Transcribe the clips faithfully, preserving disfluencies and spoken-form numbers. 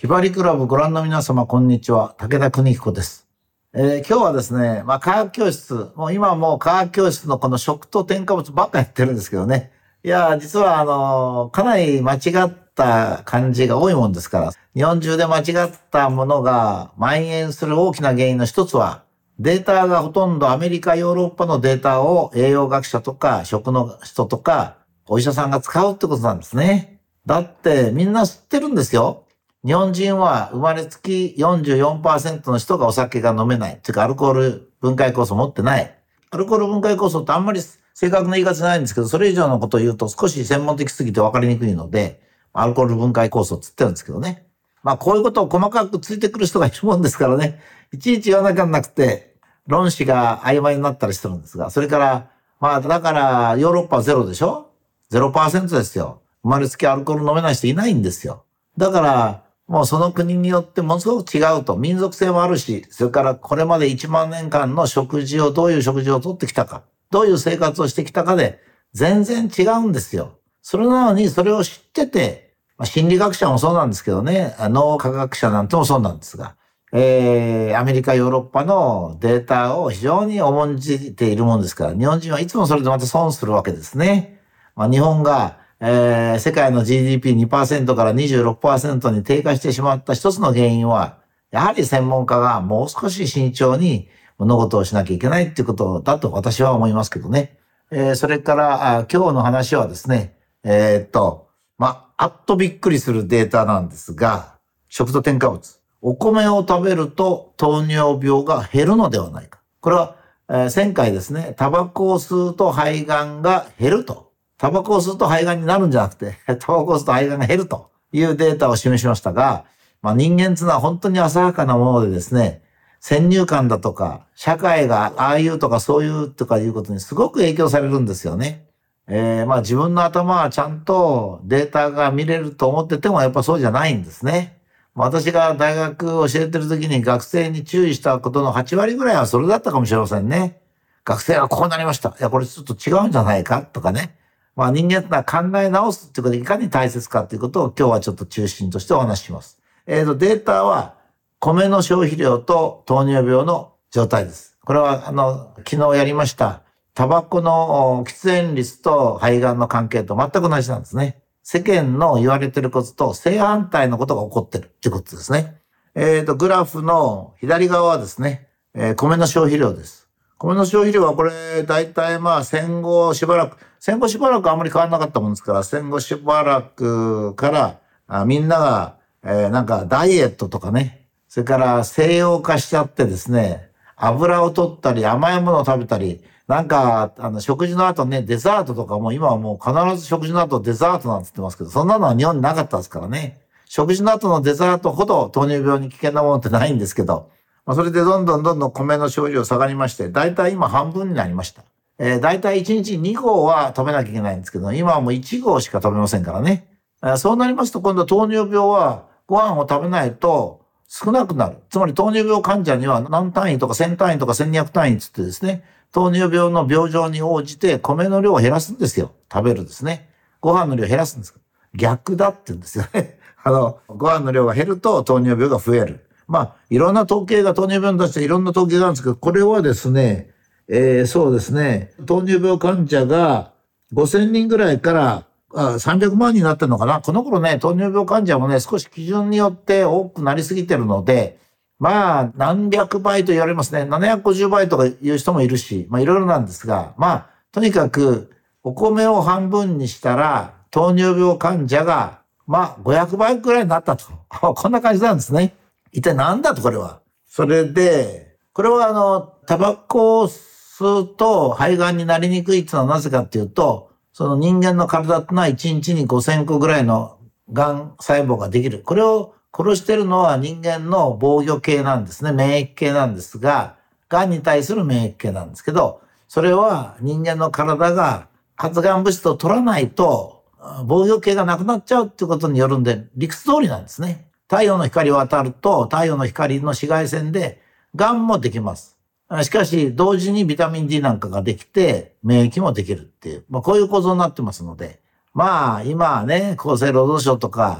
ひばりクラブご覧の皆様、こんにちは。武田邦彦です。えー、今日はですね、まあ、科学教室、もう今はもう科学教室のこの食と添加物ばっかやってるんですけどね。いや、実はあの、かなり間違った感じが多いもんですから、日本中で間違ったものが蔓延する大きな原因の一つは、データがほとんどアメリカ、ヨーロッパのデータを栄養学者とか食の人とかお医者さんが使うってことなんですね。だってみんな知ってるんですよ。日本人は生まれつき よんじゅうよんパーセント の人がお酒が飲めない。っていうかアルコール分解酵素持ってない。アルコール分解酵素ってあんまり正確な言い方じゃないんですけど、それ以上のことを言うと少し専門的すぎて分かりにくいので、アルコール分解酵素って言ってるんですけどね。まあこういうことを細かくついてくる人がいるもんですからね。いちいち言わなきゃなくて、論旨が曖昧になったりしてるんですが、それから、まあだからヨーロッパはゼロでしょ ?ゼロパーセント ですよ。生まれつきアルコール飲めない人いないんですよ。だから、もうその国によってものすごく違うと。民族性もあるし、それからこれまでいちまんねんかんの食事を、どういう食事をとってきたか、どういう生活をしてきたかで、全然違うんですよ。それなのに、それを知ってて、まあ、心理学者もそうなんですけどね、脳科学者なんてもそうなんですが、えー、アメリカ、ヨーロッパのデータを非常に重んじているもんですから、日本人はいつもそれでまた損するわけですね。まあ、日本が、えー、世界の ジーディーピーにパーセント から にじゅうろくパーセント に低下してしまった一つの原因は、やはり専門家がもう少し慎重に物事をしなきゃいけないっていうことだと私は思いますけどね。えー、それからあ今日の話はですね、えー、っと、まあ、あっとびっくりするデータなんですが、食と添加物。お米を食べると糖尿病が減るのではないか。これは、えー、前回ですね、タバコを吸うと肺がんが減ると。タバコを吸うと肺がんになるんじゃなくて、タバコを吸うと肺がんが減るというデータを示しましたが、まあ、人間っていうのは本当に浅はかなものでですね、先入観だとか、社会がああいうとかそういうとかいうことにすごく影響されるんですよね。えー、まあ自分の頭はちゃんとデータが見れると思っててもやっぱそうじゃないんですね。私が大学を教えてる時に学生に注意したことのはちわりぐらいはそれだったかもしれませんね。学生はこうなりました。いや、これちょっと違うんじゃないかとかね。まあ人間ってのは考え直すっていうことがいかに大切かということを今日はちょっと中心としてお話しします。えっと、データは米の消費量と糖尿病の状態です。これはあの、昨日やりましたタバコの喫煙率と肺がんの関係と全く同じなんですね。世間の言われてることと正反対のことが起こってるってことですね。えっと、グラフの左側はですね、えー、米の消費量です。米の消費量はこれ、だいたいまあ戦後しばらく、戦後しばらくあんまり変わらなかったもんですから、戦後しばらくからあみんなが、えー、なんかダイエットとかね、それから西洋化しちゃってですね、油を取ったり甘いものを食べたり、なんか、あの、食事の後ね、デザートとかも今はもう必ず食事の後デザートなんて言ってますけど、そんなのは日本になかったですからね。食事の後のデザートほど糖尿病に危険なものってないんですけど、まあ、それでどんどんどんどん米の消費量下がりまして、だいたい今半分になりました。えー、だいたいいちにちにごは食べなきゃいけないんですけど、今はもういちごうしか食べませんからね。えー、そうなりますと今度糖尿病はご飯を食べないと少なくなる。つまり糖尿病患者には何単位とかせん単位とかせんにひゃく単位つってですね、糖尿病の病状に応じて米の量を減らすんですよ。食べるですね。ご飯の量を減らすんです。逆だって言うんですよね。あの、ご飯の量が減ると糖尿病が増える。まあ、いろんな統計が糖尿病に対していろんな統計があるんですけど、これはですね、えー、そうですね、糖尿病患者がごせんにんぐらいからあさんびゃくまんになってるのかな。この頃ね、糖尿病患者もね、少し基準によって多くなりすぎてるので、まあ、何百倍と言われますね。ななひゃくごじゅうばいとかいう人もいるし、まあいろいろなんですが、まあ、とにかく、お米を半分にしたら、糖尿病患者が、まあ、ごひゃくばいくらいになったと。こんな感じなんですね。一体何だと、これは。それで、これはあの、タバコを吸うと肺がんになりにくいっていうのはなぜかっていうと、その人間の体ってのはいちにちにごせんこぐらいのがん細胞ができる。これを殺してるのは人間の防御系なんですね。免疫系なんですが、がんに対する免疫系なんですけど、それは人間の体が発がん物質を取らないと防御系がなくなっちゃうっていうことによるんで、理屈通りなんですね。太陽の光を当たると太陽の光の紫外線でがんもできます。しかし同時にビタミン D なんかができて免疫もできるっていう、まあ、こういう構造になってますので、まあ今はね、厚生労働省とか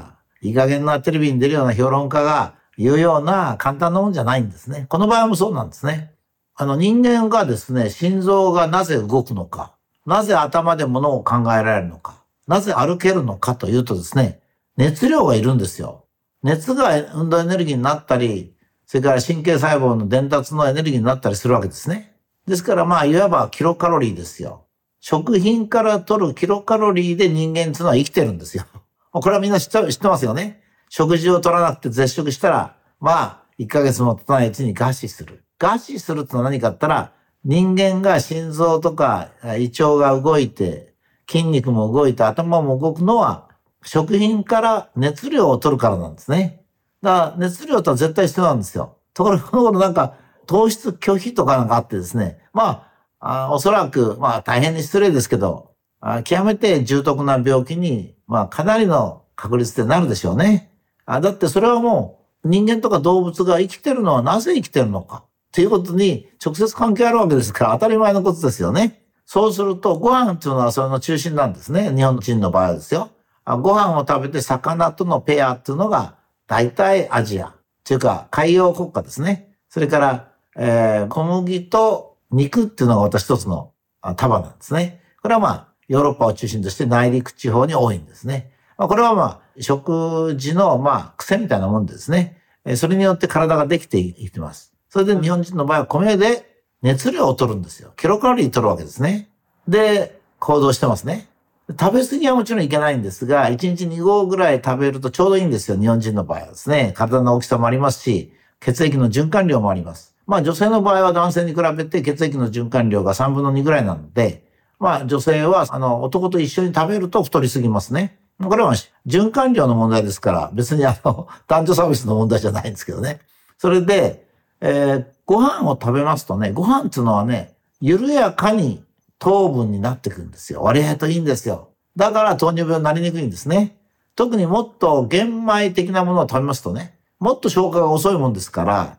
いい加減なテレビに出るような評論家が言うような簡単なもんじゃないんですね。この場合もそうなんですね。あの人間がですね、心臓がなぜ動くのか、なぜ頭で物を考えられるのか、なぜ歩けるのかというとですね、熱量がいるんですよ。熱が運動エネルギーになったり、それから神経細胞の伝達のエネルギーになったりするわけですね。ですからまあ、いわばキロカロリーですよ。食品から取るキロカロリーで人間っていうのは生きてるんですよ。これはみんな知って、知ってますよね。食事を取らなくて絶食したら、まあ、いっかげつも経たないうちに餓死する。餓死するってのは何かって言ったら、人間が心臓とか胃腸が動いて、筋肉も動いて頭も動くのは、食品から熱量を取るからなんですね。だから熱量とは絶対必要なんですよ。ところがこの頃なんか糖質拒否とかなんかあってですね。まあ、あおそらく、まあ大変に失礼ですけど、あ極めて重篤な病気に、まあかなりの確率でなるでしょうね。あだってそれはもう人間とか動物が生きてるのはなぜ生きてるのかっていうことに直接関係あるわけですから当たり前のことですよね。そうするとご飯っていうのはそれの中心なんですね。日本人の場合はですよ。ご飯を食べて魚とのペアっていうのが大体アジアというか海洋国家ですね。それから、えー、小麦と肉っていうのが私一つの束なんですね。これはまあヨーロッパを中心として内陸地方に多いんですね。まあ、これはまあ食事のまあ癖みたいなもんですね。それによって体ができていきます。それで日本人の場合は米で熱量を取るんですよ。キロカロリー取るわけですね。で、行動してますね。食べ過ぎはもちろんいけないんですが、いちにちに合ぐらい食べるとちょうどいいんですよ。日本人の場合はですね。体の大きさもありますし、血液の循環量もあります。まあ女性の場合は男性に比べて血液の循環量がさんぶんのにぐらいなので、まあ女性はあの男と一緒に食べると太りすぎますね。これは循環量の問題ですから、別にあの男女差別の問題じゃないんですけどね。それで、えー、ご飯を食べますとね、ご飯っていうのはね、緩やかに糖分になってくるんですよ。割合といいんですよ。だから糖尿病になりにくいんですね。特にもっと玄米的なものを食べますとね、もっと消化が遅いもんですから、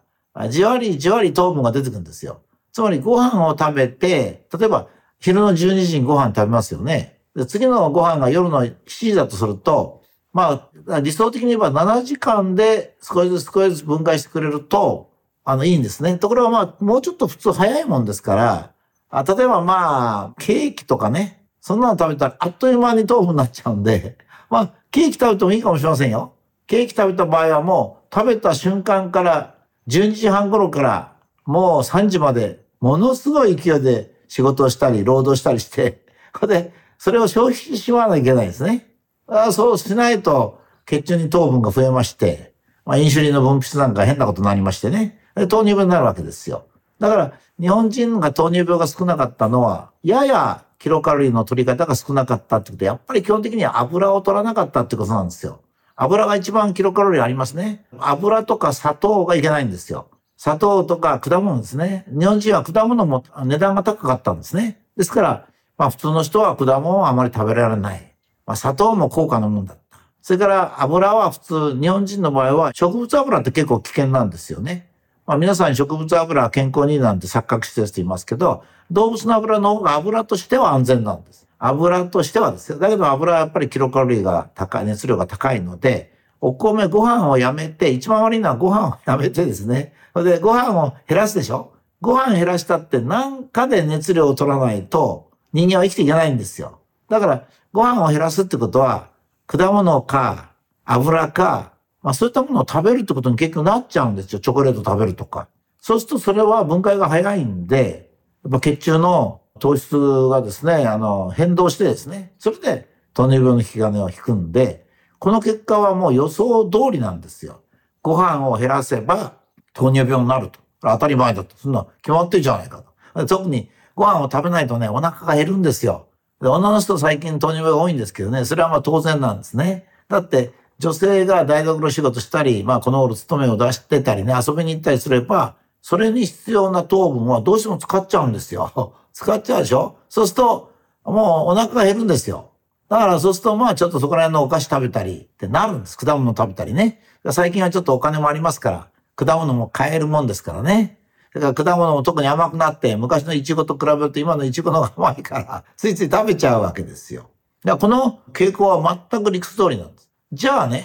じわりじわり糖分が出てくるんですよ。つまりご飯を食べて、例えば昼のじゅうにじにご飯食べますよね。で次のご飯が夜のしちじだとすると、まあ理想的に言えばななじかんで少しずつ少しずつ分解してくれると、あのいいんですね。ところがまあもうちょっと普通早いもんですから、あ例えばまあケーキとかね、そんなの食べたらあっという間に糖分になっちゃうんで、まあケーキ食べてもいいかもしれませんよ。ケーキ食べた場合はもう食べた瞬間からじゅうにじはん頃からもうさんじまでものすごい勢いで仕事をしたり労働したりして、これでそれを消費してしまわなきゃいけないですね。あそうしないと血中に糖分が増えまして、まあ、インシュリンの分泌なんか変なことになりましてね、糖尿病になるわけですよ。だから日本人が糖尿病が少なかったのは、ややキロカロリーの取り方が少なかったってことで、やっぱり基本的には油を取らなかったってことなんですよ。油が一番キロカロリーありますね。油とか砂糖がいけないんですよ。砂糖とか果物ですね。日本人は果物も値段が高かったんですね。ですから、まあ普通の人は果物をあまり食べられない。まあ砂糖も高価なもんだった。それから油は普通、日本人の場合は植物油って結構危険なんですよね。まあ皆さん植物油は健康にいいなんて錯覚してる人いますけど、動物の油の方が油としては安全なんです。油としてはですよ。だけど油はやっぱりキロカロリーが高い、熱量が高いので、お米、ご飯をやめて、一番悪いのはご飯をやめてですね。それでご飯を減らすでしょ。ご飯減らしたって何かで熱量を取らないと人間は生きていけないんですよ。だからご飯を減らすってことは果物か油か、まあそういったものを食べるってことに結局なっちゃうんですよ。チョコレート食べるとか。そうするとそれは分解が早いんで、やっぱ血中の糖質がですね、あの変動してですね、それで糖尿病の引き金を引くんで、この結果はもう予想通りなんですよ。ご飯を減らせば糖尿病になると。当たり前だと。そんな決まってるじゃないかと。特にご飯を食べないとね、お腹が減るんですよ。で女の人最近糖尿病が多いんですけどね、それはまあ当然なんですね。だって女性が台所仕事したり、まあこの頃勤めを出してたりね、遊びに行ったりすれば、それに必要な糖分はどうしても使っちゃうんですよ。使っちゃうでしょ。そうすると、もうお腹が減るんですよ。だからそうするとまあちょっとそこら辺のお菓子食べたりってなるんです。果物食べたりね。最近はちょっとお金もありますから、果物も買えるもんですからね。だから果物も特に甘くなって、昔のイチゴと比べると今のイチゴの方が甘いから、ついつい食べちゃうわけですよ。だからこの傾向は全く理屈通りなんです。じゃあね、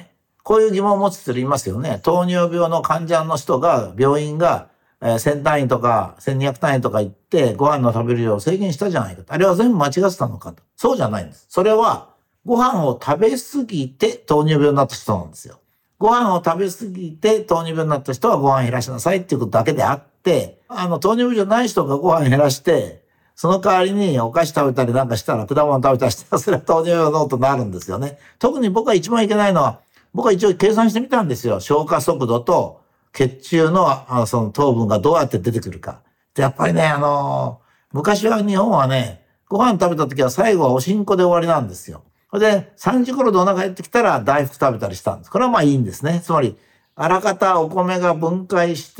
こういう疑問を持つ人いますよね。糖尿病の患者の人が、病院が、えー、せん単位とかせんにひゃく単位とか行って、ご飯の食べる量を制限したじゃないかと。あれは全部間違ってたのかと。そうじゃないんです。それは、ご飯を食べ過ぎて糖尿病になった人なんですよ。ご飯を食べ過ぎて糖尿病になった人はご飯減らしなさいっていうことだけであって、あの、糖尿病じゃない人がご飯減らして、その代わりにお菓子食べたりなんかしたら、果物食べたりしたら、それは糖尿病のとなるんですよね。特に僕が一番いけないのは、僕は一応計算してみたんですよ。消化速度と血中の、あのその糖分がどうやって出てくるか。で、やっぱりね、あのー、昔は日本はね、ご飯食べた時は最後はおしんこで終わりなんですよ。それで、さんじ頃でお腹減ってきたら大福食べたりしたんです。これはまあいいんですね。つまり、あらかたお米が分解して、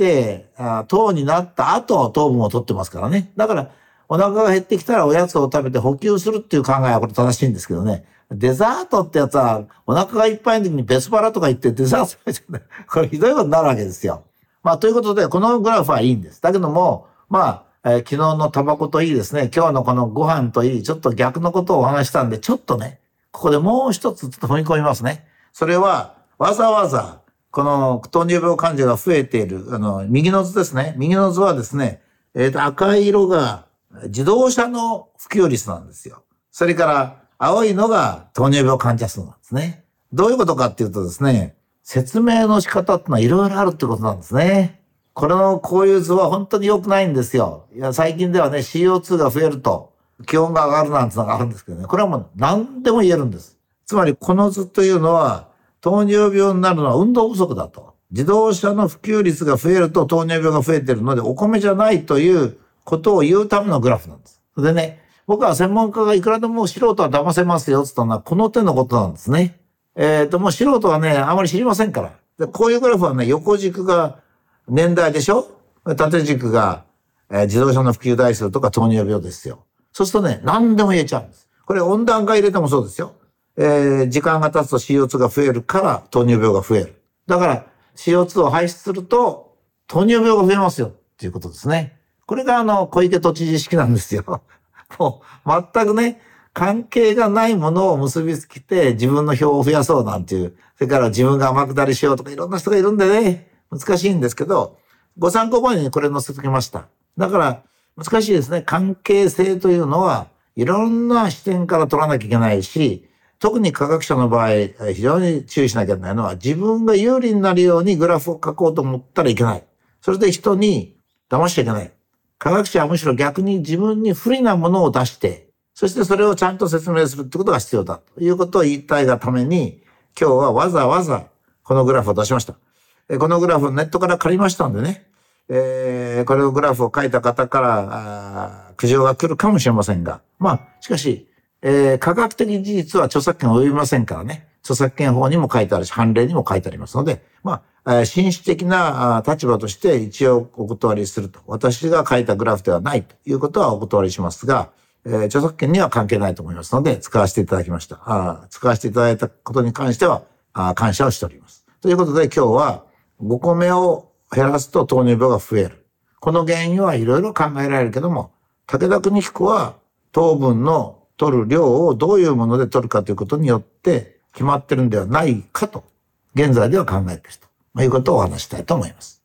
あ糖になった後、糖分を取ってますからね。だから、お腹が減ってきたらおやつを食べて補給するっていう考えはこれ正しいんですけどね。デザートってやつは、お腹がいっぱいの時にベスバラとか言ってデザート食べちゃうね。これひどいことになるわけですよ。まあ、ということで、このグラフはいいんです。だけども、まあ、えー、昨日のタバコといいですね、今日のこのご飯といい、ちょっと逆のことをお話したんで、ちょっとね、ここでもう一つちょっと踏み込みますね。それは、わざわざ、この糖尿病患者が増えている、あの、右の図ですね。右の図はですね、えっと、赤い色が自動車の普及率なんですよ。それから、青いのが糖尿病患者数なんですね。どういうことかっていうとですね、説明の仕方ってのはいろいろあるってことなんですね。これのこういう図は本当に良くないんですよ。いや、最近ではね、シーオーツー が増えると気温が上がるなんてのがあるんですけどね。これはもう何でも言えるんです。つまりこの図というのは、糖尿病になるのは運動不足だと。自動車の普及率が増えると糖尿病が増えてるので、お米じゃないということを言うためのグラフなんです。でね、僕は専門家がいくらでも素人は騙せますよって言ったのはこの手のことなんですね。えっと、もう素人はね、あまり知りませんから。で、こういうグラフはね、横軸が年代でしょ？縦軸が、えー、自動車の普及台数とか糖尿病ですよ。そうするとね、何でも言えちゃうんです。これ温暖化入れてもそうですよ。えー、時間が経つと シーオーツー が増えるから糖尿病が増える。だから シーオーツー を排出すると糖尿病が増えますよっていうことですね。これがあの小池都知事式なんですよ。もう全くね、関係がないものを結びつけて自分の票を増やそうなんていう、それから自分が天下りしようとかいろんな人がいるんでね、難しいんですけど、ご参考までにこれ載せてきました。だから難しいですね。関係性というのはいろんな視点から取らなきゃいけないし、特に科学者の場合、非常に注意しなきゃいけないのは自分が有利になるようにグラフを書こうと思ったらいけない。それで人に騙しちゃいけない。科学者はむしろ逆に自分に不利なものを出して、そしてそれをちゃんと説明するってことが必要だということを言いたいがために、今日はわざわざこのグラフを出しました。このグラフをネットから借りましたんでね、えー、これのグラフを書いた方から苦情が来るかもしれませんが、まあ、しかし、えー、科学的事実は著作権を及びませんからね、著作権法にも書いてあるし、判例にも書いてありますので、まあ、紳士的な立場として一応お断りすると。私が書いたグラフではないということはお断りしますが、えー、著作権には関係ないと思いますので、使わせていただきました。あ使わせていただいたことに関してはあ感謝をしております。ということで今日は、ご米を減らすと糖尿病が増える。この原因はいろいろ考えられるけども、武田邦彦は糖分の取る量をどういうもので取るかということによって決まってるんではないかと、現在では考えているということをお話したいと思います。